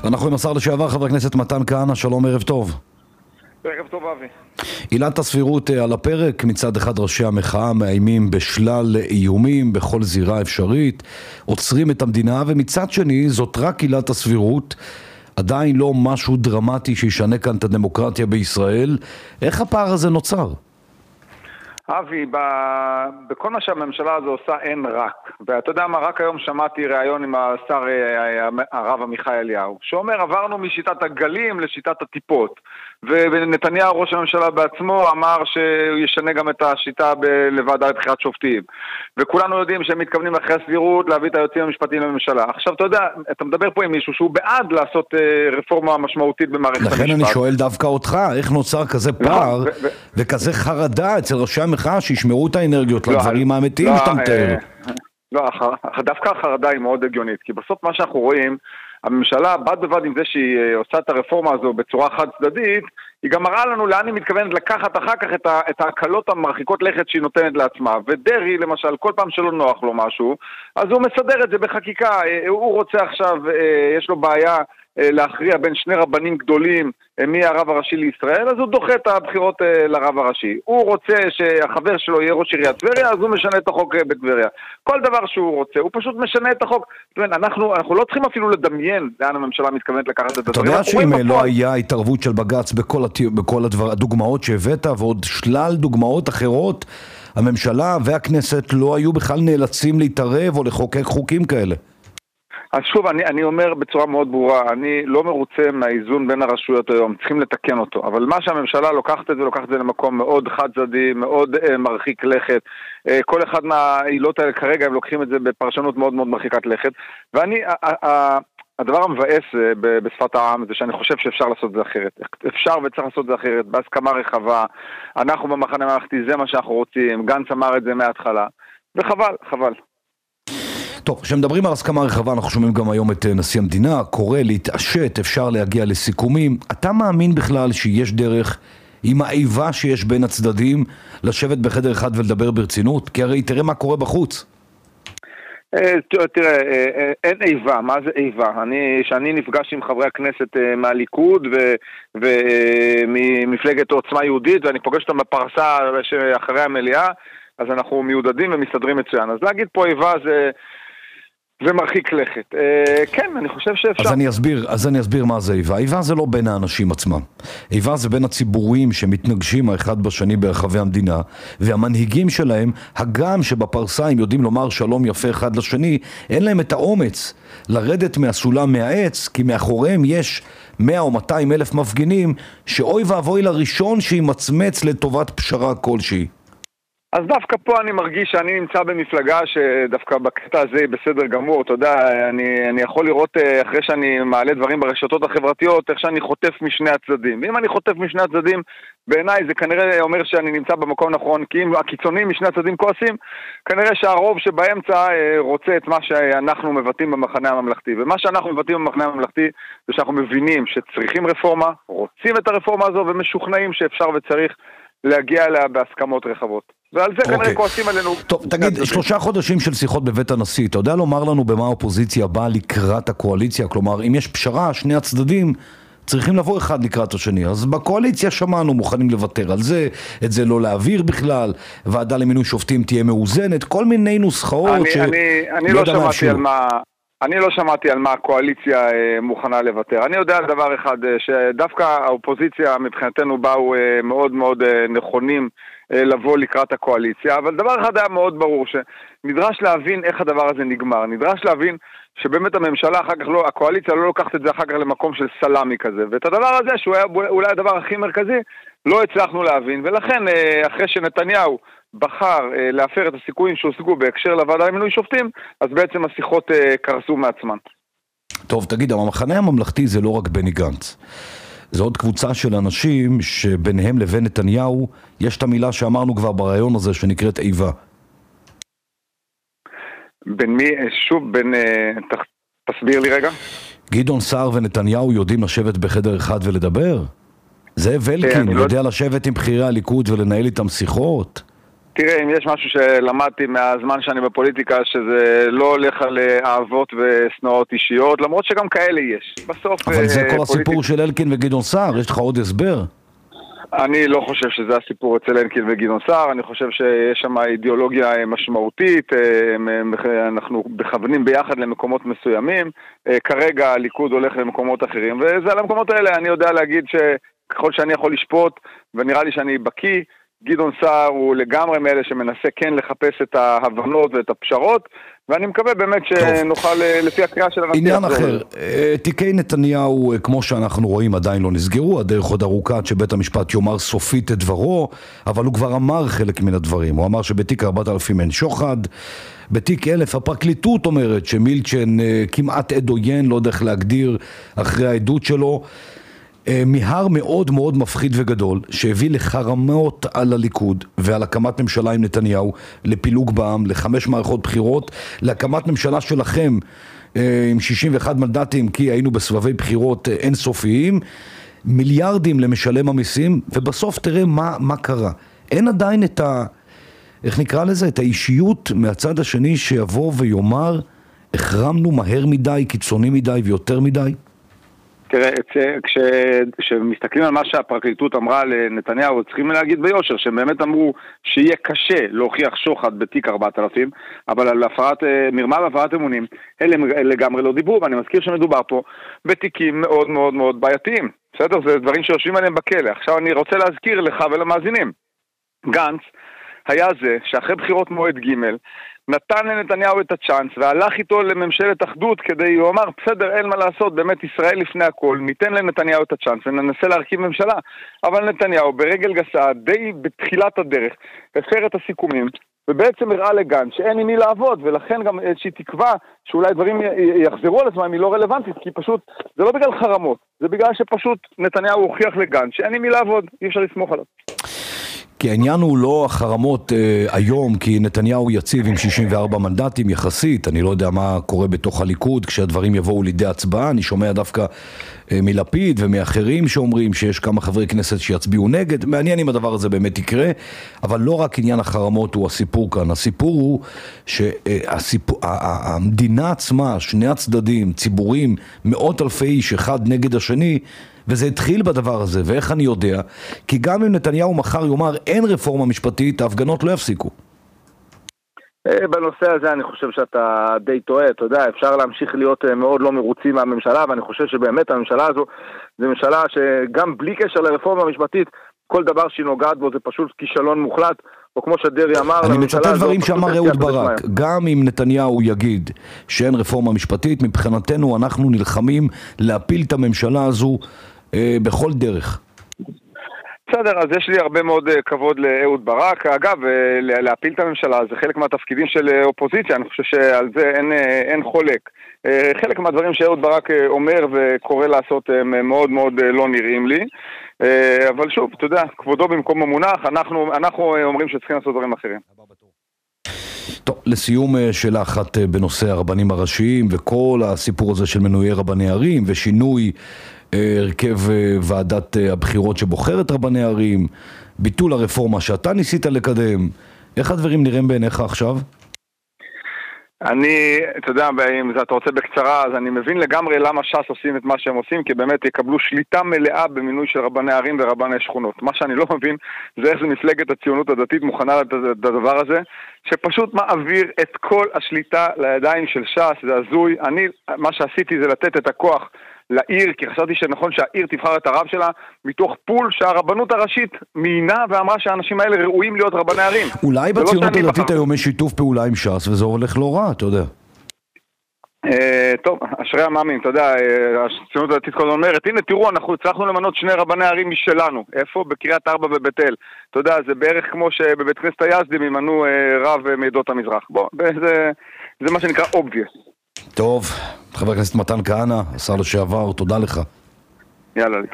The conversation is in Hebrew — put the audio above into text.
אנחנו עם השר לשעבר, חבר הכנסת מתן כהנא, שלום, ערב טוב. ערב טוב אבי. עילת הסבירות על הפרק, מצד אחד ראשי המחאה מאיימים בשלל איומים בכל זירה אפשרית, עוצרים את המדינה, ומצד שני זאת רק עילת הסבירות, עדיין לא משהו דרמטי שישנה כאן את הדמוקרטיה בישראל. איך הפער הזה נוצר? אבי, בכל מה שהממשלה הזו עושה אין רק. ואתה יודע מה, רק היום שמעתי ראיון עם השר הרב עמיחי אליהו, שאומר עברנו משיטת הגלים לשיטת הטיפות. ונתניהו ראש הממשלה בעצמו אמר שהוא ישנה גם את השיטה לוועדה לבחירת שופטים. וכולנו יודעים שהם מתכוונים אחרי הסבירות להביא את היועצים המשפטיים לממשלה. עכשיו אתה יודע, אתה מדבר פה עם מישהו שהוא בעד לעשות רפורמה משמעותית במערכת המשפט. לכן אני שואל דווקא אותך, איך נוצר כזה פער וכזה חרדה אצל ראשי המחאה שישמרו את האנרגיות לדברים האמיתיים שאתה מתאר? לא, דווקא החרדה היא מאוד הגיונית, כי בסוף מה שאנחנו רואים, הממשלה, בד בבד עם זה שהיא עושה את הרפורמה הזו בצורה חד צדדית, היא גם מראה לנו לאן היא מתכוונת לקחת אחר כך את ההקלות המרחיקות לכת שהיא נותנת לעצמה. ודרי, למשל, כל פעם שלא נוח לו משהו, אז הוא מסדר את זה בחקיקה. הוא רוצה עכשיו, יש לו בעיה להכריע בין שני רבנים גדולים, מי הרב הראשי לישראל, אז הוא דוחה את הבחירות לרב הראשי. הוא רוצה שהחבר שלו יהיה ראש עיריית טבריה, אז הוא משנה את החוק בטבריה. כל דבר שהוא רוצה, הוא פשוט משנה את החוק. אנחנו לא צריכים אפילו לדמיין לאן הממשלה מתכוונת לקחת את הדברים. אתה יודע שאם לא היה התערבות של בג"ץ בכל הדוגמאות שהבאת ועוד שלל דוגמאות אחרות, הממשלה והכנסת לא היו בכלל נאלצים להתערב או לחוקק חוקים כאלה. אז שוב, אני אומר בצורה מאוד ברורה, אני לא מרוצה מהאיזון בין הרשויות היום, צריכים לתקן אותו, אבל מה שהממשלה לוקחת את זה למקום מאוד חד צדדי, מאוד מרחיק לכת, כל אחד מהעילות האלה כרגע הם לוקחים את זה בפרשנות מאוד מאוד מרחיקת לכת, הדבר המבאס בשפת העם זה שאני חושב שאפשר לעשות את זה אחרת. אפשר וצריך לעשות את זה אחרת, בהסכמה רחבה. אנחנו במחנה הממלכתי, זה מה שאנחנו רוצים. גנץ אמר את זה מההתחלה. וחבל, חבל. טוב, כשמדברים על הסכמה רחבה, אנחנו שומעים גם היום את נשיא המדינה, קורא להתעשת, אפשר להגיע לסיכומים. אתה מאמין בכלל שיש דרך עם האיבה שיש בין הצדדים לשבת בחדר אחד ולדבר ברצינות? כי הרי תראה מה קורה בחוץ. תראה, אין איבה. מה זה איבה? שאני נפגש עם חברי הכנסת מהליכוד וממפלגת עוצמה יהודית, ואני פוגש אותם בפרסה אחרי המליאה, אז אנחנו מיודדים ומסתדרים מצוין. אז להגיד פה איבה זה מרחיק לכת. כן, אני חושב שאפשר. אז אני אסביר מה זה איבה. איבה זה לא בין האנשים עצמם. איבה זה בין הציבורים שמתנגשים האחד בשני ברחבי המדינה, והמנהיגים שלהם, הגם שבפרסה הם יודעים לומר שלום יפה אחד לשני, אין להם את האומץ לרדת מהסולם מהעץ, כי מאחוריהם יש 100 או 200 אלף מפגינים, שאוי ואבוי לראשון שימצמץ לטובת פשרה כלשהי. אז דווקא פה אני מרגיש שאני נמצא במפלגה שדווקא בקטע הזה היא בסדר גמור. אתה יודע, אני יכול לראות אחרי שאני מעלה דברים ברשתות החברתיות, איך שאני חוטף משני הצדדים. ואם אני חוטף משני הצדדים, בעיניי זה כנראה אומר שאני נמצא במקום נכון, כי אם הקיצונים משני הצדדים כועסים, כנראה שהרוב שבאמצע רוצה את מה שאנחנו מבטאים במחנה הממלכתי. ומה שאנחנו מבטאים במחנה הממלכתי זה שאנחנו מבינים שצריכים רפורמה, רוצים את הרפורמה הזו ומשוכנעים שאפשר וצריך להגיע אליה בהסכמות רחבות. ועל זה כנראה כועסים עלינו. טוב, תגיד, 3 חודשים של שיחות בבית הנשיא, אתה יודע לומר לנו במה האופוזיציה באה לקראת הקואליציה? כלומר, אם יש פשרה, שני הצדדים צריכים לבוא אחד לקראת השני. אז בקואליציה שמענו מוכנים לוותר על זה, את זה לא להעביר בכלל, ועדה למינוי שופטים תהיה מאוזנת, כל מיני נוסחאות אני לא שמעתי על מה הקואליציה מוכנה לוותר. אני יודע על דבר אחד, שדווקא האופוזיציה מבחינתנו באו מאוד מאוד נכונים לבוא לקראת הקואליציה, אבל דבר אחד היה מאוד ברור, שנדרש להבין איך הדבר הזה נגמר, נדרש להבין שבאמת הממשלה אחר כך לא, הקואליציה לא לוקחת את זה אחר כך למקום של סלמי כזה, ואת הדבר הזה שהוא היה אולי הדבר הכי מרכזי, לא הצלחנו להבין, ולכן אחרי שנתניהו בחר להפר את הסיכויים שהושגו בהקשר לוועדה למינוי שופטים, אז בעצם השיחות קרסו מעצמן. טוב, תגיד, המחנה הממלכתי זה לא רק בני גנץ. זו עוד קבוצה של אנשים שביניהם לבין נתניהו יש את המילה שאמרנו כבר ברעיון הזה שנקראת איבה. בין מי? שוב, תסביר לי רגע. גדעון סער ונתניהו יודעים לשבת בחדר אחד ולדבר? זאב אלקין יודע לשבת עם בחירי הליכוד ולנהל איתם שיחות? תראה, אם יש משהו שלמדתי מהזמן שאני בפוליטיקה, שזה לא הולך על אהבות ושנאות אישיות, למרות שגם כאלה יש. בסוף... אבל זה כל הסיפור של אלקין וגדעון סער, יש לך עוד הסבר? אני לא חושב שזה הסיפור אצל אלקין וגדעון סער, אני חושב שיש שם אידיאולוגיה משמעותית, אנחנו מכוונים ביחד למקומות מסוימים, כרגע הליכוד הולך למקומות אחרים, וזה על המקומות האלה אני יודע להגיד שככל שאני יכול לשפוט, ונראה לי שאני בקיא, גדעון סער הוא לגמרי מאלה שמנסה כן לחפש את ההבנות ואת הפשרות, ואני מקווה באמת שנוכל לפי הקריאה של הנשיא. עניין אחר, תיקי נתניהו כמו שאנחנו רואים עדיין לא נסגרו, הדרך עוד ארוכה עד שבית המשפט יאמר סופית את דברו, אבל הוא כבר אמר חלק מן הדברים, הוא אמר שבתיק 4000 אין שוחד, בתיק 1000 הפרקליטות אומרת שמילצ'ן כמעט עד עוין, לא יודע איך להגדיר אחרי העדות שלו, מהר מאוד מאוד מפחיד וגדול שהביא לחרמות על הליכוד ועל הקמת ממשלה עם נתניהו, לפילוג בעם, ל5 מערכות בחירות, להקמת ממשלה שלכם עם 61 מנדטים כי היינו בסבבי בחירות אינסופיים, מיליארדים למשלם המיסים, ובסוף תראה מה קרה. אין עדיין את איך נקרא לזה? את האישיות מהצד השני שיבוא ויאמר החרמנו מהר מדי, קיצוני מדי ויותר מדי. תראה, כשמסתכלים על מה שהפרקליטות אמרה לנתניהו, צריכים להגיד ביושר, שהם באמת אמרו שיהיה קשה להוכיח שוחד בתיק 4000, אבל על מרמה והפרת אמונים, אלה לגמרי לא דיברו, ואני מזכיר שמדובר פה בתיקים מאוד מאוד מאוד בעייתיים. בסדר? זה דברים שיושבים עליהם בכלא. עכשיו אני רוצה להזכיר לך ולמאזינים. גנץ היה זה שאחרי בחירות מועד ג' נתן לנתניהו את הצ'אנס והלך איתו לממשלת אחדות כדי, הוא אמר, בסדר, אין מה לעשות, באמת ישראל לפני הכל, ניתן לנתניהו את הצ'אנס וננסה להרכיב ממשלה. אבל נתניהו ברגל גסה, די בתחילת הדרך, הפר את הסיכומים, ובעצם הראה לגנץ שאין עם מי לעבוד, ולכן גם איזושהי תקווה שאולי דברים יחזרו על עצמם, היא לא רלוונטית, כי פשוט, זה לא בגלל חרמות, זה בגלל שפשוט נתניהו הוכיח לגנץ שאין עם מי לעבוד, אי אפשר לסמוך עליו. כי העניין הוא לא החרמות היום, כי נתניהו יציב עם 64 מנדטים יחסית, אני לא יודע מה קורה בתוך הליכוד כשהדברים יבואו לידי הצבעה, אני שומע דווקא מלפיד ומאחרים שאומרים שיש כמה חברי כנסת שיצביעו נגד, מעניין אם הדבר הזה באמת יקרה, אבל לא רק עניין החרמות הוא הסיפור כאן, הסיפור הוא שהמדינה עצמה, שני הצדדים, ציבורים, מאות אלפי איש אחד נגד השני, וזה התחיל בדבר הזה, ואיך אני יודע? כי גם אם נתניהו מחר יאמר אין רפורמה משפטית, ההפגנות לא יפסיקו. בנושא הזה אני חושב שאתה די טועה, אתה יודע, אפשר להמשיך להיות מאוד לא מרוצים מהממשלה, ואני חושב שבאמת הממשלה הזו, זו ממשלה שגם בלי קשר לרפורמה משפטית, כל דבר שהיא נוגעת בו זה פשוט כישלון מוחלט, או כמו שדרי אמר, אני מצטט דברים שאמר אהוד ברק, גם אם נתניהו יגיד שאין רפורמה משפטית, מבחינתנו אנחנו נלחמים להפיל את הממשלה הזו בכל דרך. בסדר, אז יש לי הרבה מאוד כבוד לאהוד ברק. אגב, להפיל את הממשלה זה חלק מהתפקידים של אופוזיציה, אני חושב שעל זה אין חולק. חלק מהדברים שאהוד ברק אומר וקורא לעשות הם מאוד מאוד לא נראים לי, אבל שוב, אתה יודע, כבודו במקום המונח, אנחנו אומרים שצריכים לעשות דברים אחרים. טוב, לסיום שאלה אחת בנושא הרבנים הראשיים וכל הסיפור הזה של מינויי רבני ערים ושינוי הרכב ועדת הבחירות שבוחרת רבני ערים, ביטול הרפורמה שאתה ניסית לקדם, איך הדברים נראים בעיניך עכשיו? אתה יודע, אם אתה רוצה בקצרה, אז אני מבין לגמרי למה ש"ס עושים את מה שהם עושים, כי באמת יקבלו שליטה מלאה במינוי של רבני ערים ורבני שכונות. מה שאני לא מבין זה איך זה מפלגת הציונות הדתית מוכנה לדבר הזה, שפשוט מעביר את כל השליטה לידיים של ש"ס, זה הזוי. מה שעשיתי זה לתת את הכוח לעיר, כי חשבתי שנכון שהעיר תבחר את הרב שלה מתוך פול שהרבנות הראשית מינה ואמרה שהאנשים האלה ראויים להיות רבני ערים. אולי בציונות הדתית היום יש שיתוף פעולה עם ש"ס וזה הולך לא רע, אתה יודע. טוב, אשרי המאמין, אתה יודע, הציונות הדתית כל אומרת, הנה תראו, אנחנו הצלחנו למנות 2 רבני ערים משלנו. איפה? בקריית ארבע בבית אל. אתה יודע, זה בערך כמו שבבית כנסת היזדים ימנו רב מעדות המזרח. בוא, זה מה שנקרא obvious. טוב, חבר הכנסת מתן כהנא, השר לשעבר, תודה לך. יאללה.